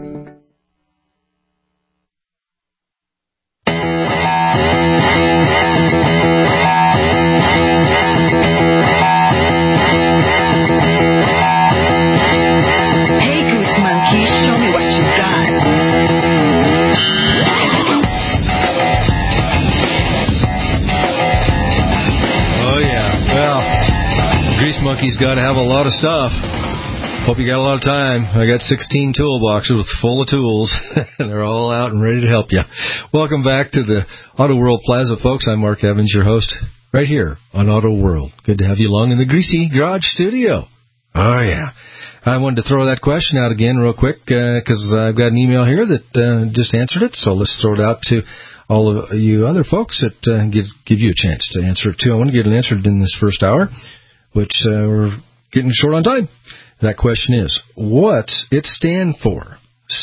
Speaker 2: Monkey's got to have a lot of stuff. Hope you got a lot of time. I got 16 toolboxes full of tools, and they're all out and ready to help you. Welcome back to the Auto World Plaza, folks. I'm Mark Evans, your host, right here on Auto World. Good to have you along in the Greasy Garage Studio. Oh, yeah. I wanted to throw that question out again real quick because I've got an email here that just answered it, so let's throw it out to all of you other folks that give you a chance to answer it, too. I want to get it answered in this first hour, which we're getting short on time. That question is, what's it stand for?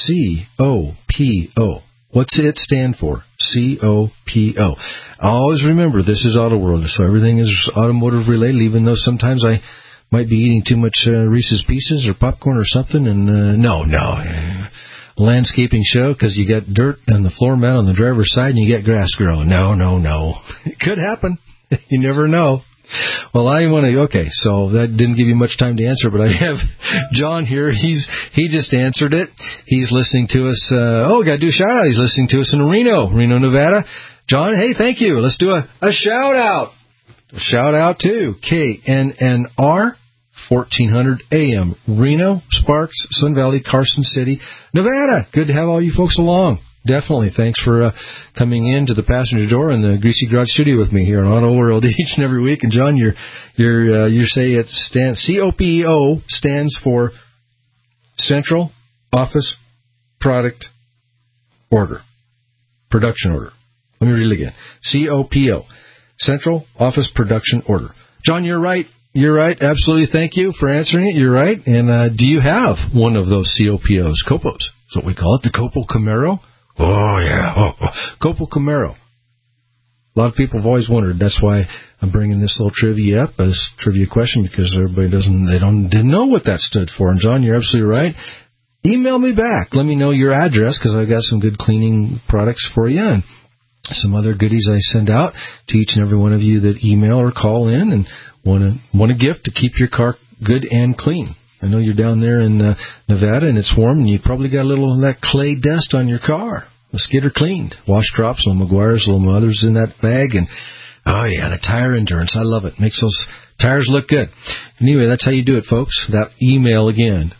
Speaker 2: C-O-P-O. What's it stand for? C-O-P-O. Always remember, this is Auto World, so everything is automotive related, even though sometimes I might be eating too much Reese's Pieces or popcorn or something, and no. Landscaping show, because you got dirt on the floor mat on the driver's side and you get grass growing. No. It could happen. You never know. Well, okay, so that didn't give you much time to answer, but I have John here. He just answered it. He's listening to us. Got to do a shout-out. He's listening to us in Reno, Nevada. John, hey, thank you. Let's do a shout-out. A shout-out to KNNR, 1400 AM, Reno, Sparks, Sun Valley, Carson City, Nevada. Good to have all you folks along. Definitely. Thanks for coming in to the passenger door in the Greasy Garage Studio with me here on Auto World each and every week. And John, you say it stands COPO stands for Central Office Product Order, Production Order. Let me read it again. COPO, Central Office Production Order. John, you're right. You're right. Absolutely. Thank you for answering it. You're right. And do you have one of those COPOs? Copos is what we call it. The Copel Camaro. Oh, yeah. Copel Camaro. A lot of people have always wondered. That's why I'm bringing this little trivia up as trivia question, because everybody didn't know what that stood for. And, John, you're absolutely right. Email me back. Let me know your address, because I've got some good cleaning products for you and some other goodies I send out to each and every one of you that email or call in and want a gift to keep your car good and clean. I know you're down there in Nevada and it's warm, and you probably got a little of that clay dust on your car. Let's get her cleaned. Wash drops, little Meguiar's, little Mothers in that bag, and oh yeah, the tire endurance. I love it. Makes those tires look good. Anyway, that's how you do it, folks. That email again,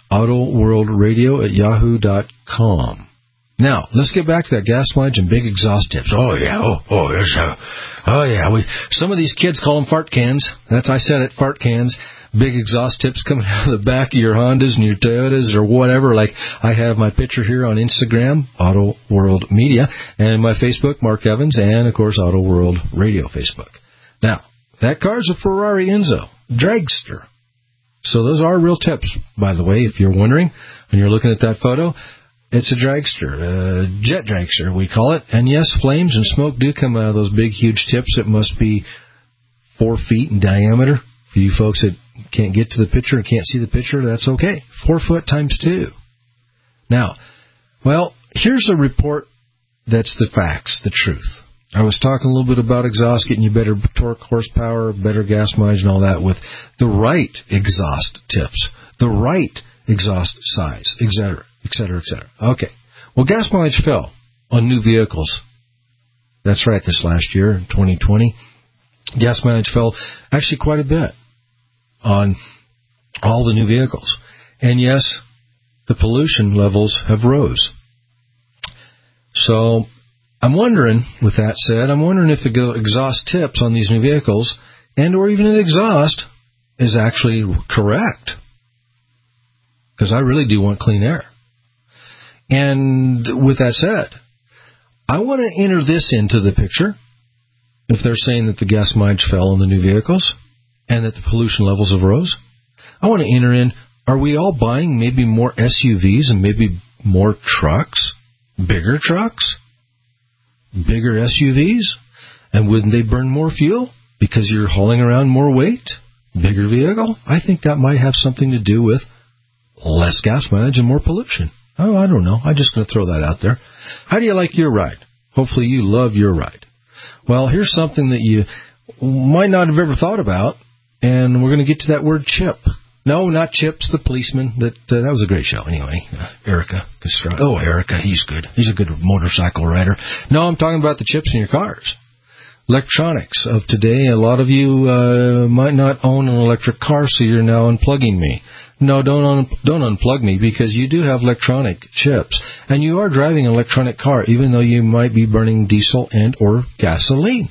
Speaker 2: autoworldradio@yahoo.com. Now, let's get back to that gas mileage and big exhaust tips. Oh yeah, some of these kids call them fart cans. I said it, fart cans. Big exhaust tips coming out of the back of your Hondas and your Toyotas or whatever. Like I have my picture here on Instagram, Auto World Media, and my Facebook, Mark Evans, and of course Auto World Radio Facebook. Now, that car's a Ferrari Enzo dragster. So those are real tips, by the way, if you're wondering and you're looking at that photo. It's a dragster, a jet dragster, we call it. And yes, flames and smoke do come out of those big, huge tips that must be 4 feet in diameter. For you folks that can't get to the picture and can't see the picture, that's okay. 4 foot times 2. Now, well, here's a report that's the facts, the truth. I was talking a little bit about exhaust, getting you better torque, horsepower, better gas mileage and all that with the right exhaust tips, the right exhaust size, etc., etc., etc. Okay. Well, gas mileage fell on new vehicles. That's right, this last year, in 2020. Gas mileage fell actually quite a bit on all the new vehicles. And yes, the pollution levels have rose. So I'm wondering, with that said, I'm wondering if the exhaust tips on these new vehicles and or even the exhaust is actually correct. Because I really do want clean air. And with that said, I want to enter this into the picture. If they're saying that the gas mileage fell on the new vehicles and that the pollution levels have rose, I want to enter in, are we all buying maybe more SUVs and maybe more trucks, bigger trucks, bigger SUVs? And wouldn't they burn more fuel because you're hauling around more weight, bigger vehicle? I think that might have something to do with less gas mileage and more pollution. Oh, I don't know. I'm just going to throw that out there. How do you like your ride? Hopefully you love your ride. Well, here's something that you might not have ever thought about, and we're going to get to that word chip. No, not Chips, the policeman. That was a great show anyway. Erica. Oh, Erica, he's good. He's a good motorcycle rider. No, I'm talking about the chips in your cars. Electronics of today. A lot of you might not own an electric car, so you're now unplugging me. No, don't unplug me, because you do have electronic chips, and you are driving an electronic car, even though you might be burning diesel and or gasoline.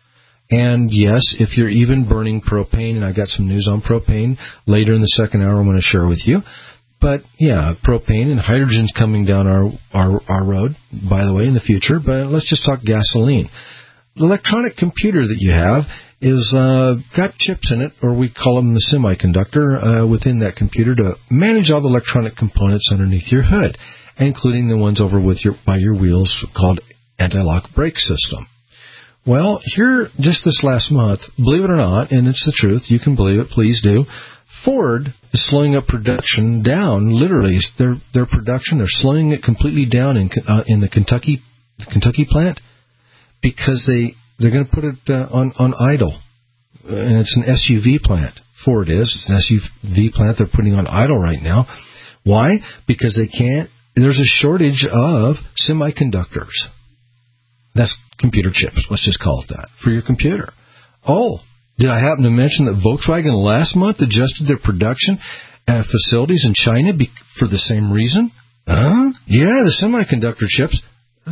Speaker 2: And yes, if you're even burning propane, and I got some news on propane later in the second hour I'm going to share with you. But yeah, propane and hydrogen's coming down our road, by the way, in the future. But let's just talk gasoline. The electronic computer that you have is got chips in it, or we call them the semiconductor, within that computer to manage all the electronic components underneath your hood, including the ones over by your wheels called anti-lock brake system. Well, here, just this last month, believe it or not, and it's the truth, you can believe it, please do, Ford is slowing up production down, literally, their production, they're slowing it completely down in the Kentucky plant, because they're going to put it on idle. And it's an SUV plant. Ford is. It's an SUV plant they're putting on idle right now. Why? Because there's a shortage of semiconductors. That's computer chips. Let's just call it that. For your computer. Oh, did I happen to mention that Volkswagen last month adjusted their production at facilities in China for the same reason? Yeah, the semiconductor chips.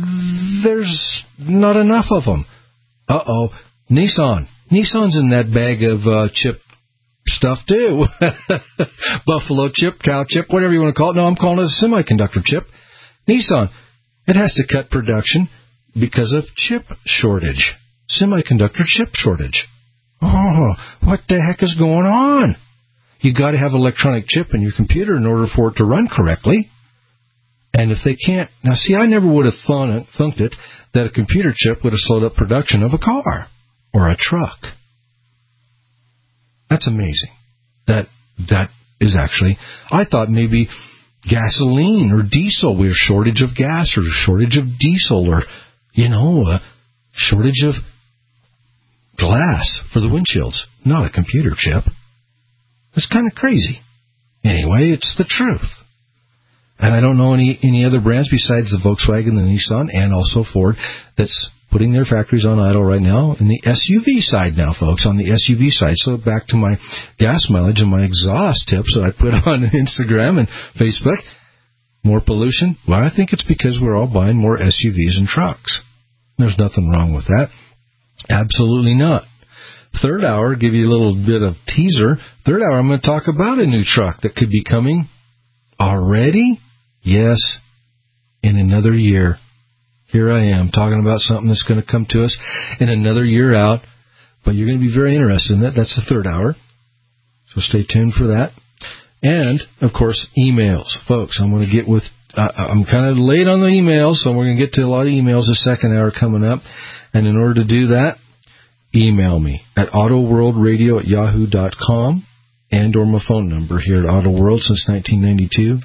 Speaker 2: There's not enough of them. Uh-oh. Nissan's in that bag of chip stuff, too. Buffalo chip, cow chip, whatever you want to call it. No, I'm calling it a semiconductor chip. Nissan, it has to cut production because of chip shortage. Semiconductor chip shortage. Oh, what the heck is going on? You got to have electronic chip in your computer in order for it to run correctly. And if they can't... Now, see, I never would have thunked it that a computer chip would have slowed up production of a car or a truck. That's amazing. That is actually... I thought maybe gasoline or diesel, we have shortage of gas or shortage of diesel or, a shortage of glass for the windshields. Not a computer chip. It's kind of crazy. Anyway, it's the truth. And I don't know any other brands besides the Volkswagen, the Nissan, and also Ford that's putting their factories on idle right now in the SUV side now, folks, on the SUV side. So back to my gas mileage and my exhaust tips that I put on Instagram and Facebook. More pollution? Well, I think it's because we're all buying more SUVs and trucks. There's nothing wrong with that. Absolutely not. Third hour, give you a little bit of teaser. Third hour, I'm going to talk about a new truck that could be coming already. Yes, in another year. Here I am talking about something that's going to come to us in another year out. But you're going to be very interested in that. That's the third hour. So stay tuned for that. And, of course, emails. Folks, I'm going to get with I'm kind of late on the emails, so we're going to get to a lot of emails the second hour coming up. And in order to do that, email me at autoworldradio@yahoo.com and or my phone number here at AutoWorld since 1992,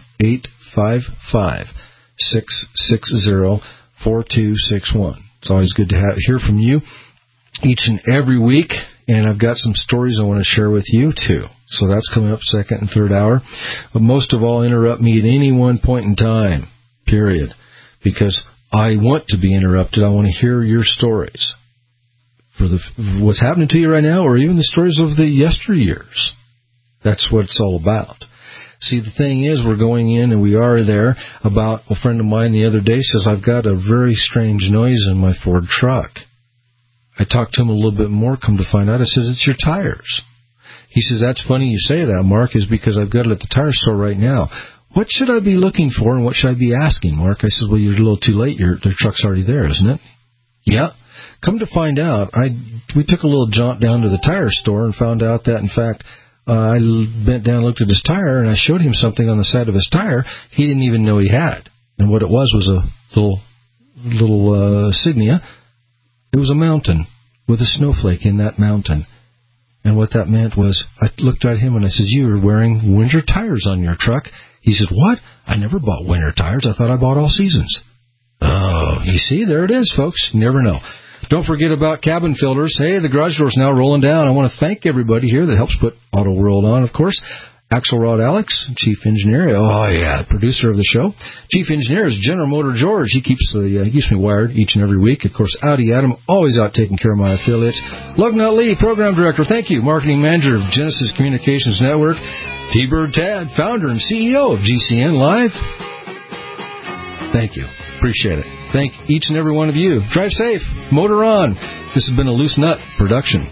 Speaker 2: 855-660-4261. It's always good to hear from you each and every week, and I've got some stories I want to share with you, too. So that's coming up second and third hour. But most of all, interrupt me at any one point in time, period, because I want to be interrupted. I want to hear your stories for what's happening to you right now, or even the stories of the yesteryears. That's what it's all about. See, the thing is, we're going in, and we are there. About a friend of mine the other day says, I've got a very strange noise in my Ford truck. I talked to him a little bit more, come to find out. I says, it's your tires. He says, that's funny you say that, Mark, is because I've got it at the tire store right now. What should I be looking for, and what should I be asking, Mark? I said, well, you're a little too late. The truck's already there, isn't it? Yeah. Come to find out, we took a little jaunt down to the tire store and found out that, in fact, I bent down and looked at his tire, and I showed him something on the side of his tire he didn't even know he had. And what it was a little insignia. It was a mountain with a snowflake in that mountain. And what that meant was, I looked at him and I said, you were wearing winter tires on your truck. He said, what? I never bought winter tires. I thought I bought all seasons. Oh, you see, there it is, folks. You never know. Don't forget about cabin filters. Hey, the garage door's now rolling down. I want to thank everybody here that helps put Auto World on, of course. Axelrod Alex, Chief Engineer. Oh, yeah, producer of the show. Chief Engineer is General Motor George. He keeps me wired each and every week. Of course, Audi Adam, always out taking care of my affiliates. Lugnut Lee, Program Director. Thank you. Marketing Manager of Genesis Communications Network. T-Bird Tad, Founder and CEO of GCN Live. Thank you. Appreciate it. Thank each and every one of you. Drive safe. Motor on. This has been a Loose Nut production.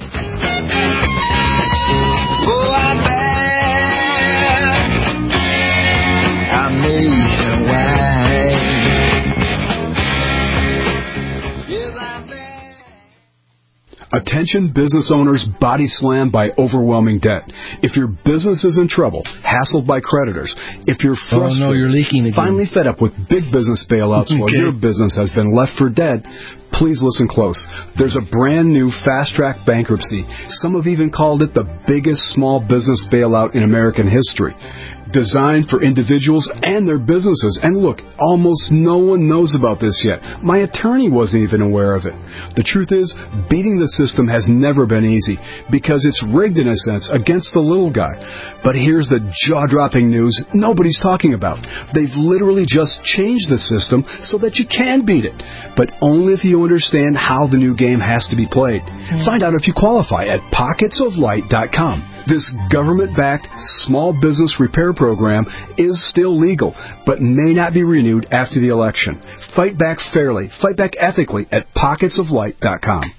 Speaker 19: Attention business owners body slammed by overwhelming debt. If your business is in trouble, hassled by creditors, if you're frustrated,
Speaker 2: you're leaking again.
Speaker 19: Finally fed up with big business bailouts while your business has been left for dead, please listen close. There's a brand new fast-track bankruptcy. Some have even called it the biggest small business bailout in American history. Designed for individuals and their businesses. And look, almost no one knows about this yet. My attorney wasn't even aware of it. The truth is, beating the system has never been easy because it's rigged in a sense against the little guy. But here's the jaw-dropping news nobody's talking about. They've literally just changed the system so that you can beat it, but only if you understand how the new game has to be played. Find out if you qualify at pocketsoflight.com. This government-backed small business repair program is still legal, but may not be renewed after the election. Fight back fairly, fight back ethically at pocketsoflight.com.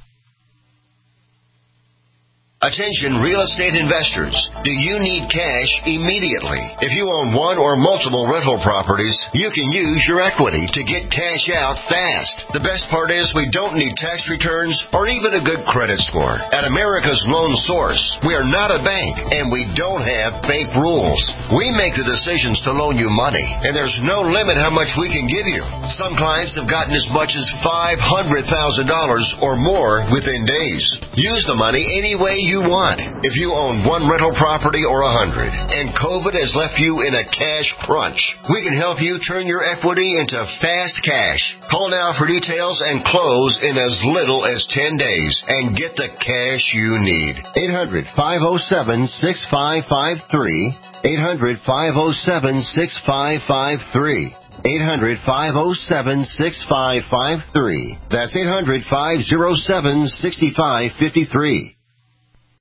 Speaker 20: Attention real estate investors. Do you need cash immediately? If you own one or multiple rental properties, you can use your equity to get cash out fast. The best part is we don't need tax returns or even a good credit score. At America's Loan Source, we are not a bank and we don't have bank rules. We make the decisions to loan you money, and there's no limit how much we can give you. Some clients have gotten as much as $500,000 or more within days. Use the money any way you want. If you own one rental property or 100 and COVID has left you in a cash crunch, we can help you turn your equity into fast cash. Call now for details and close in as little as 10 days and get the cash you need. 800-507-6553. 800-507-6553. 800-507-6553. That's 800-507-6553.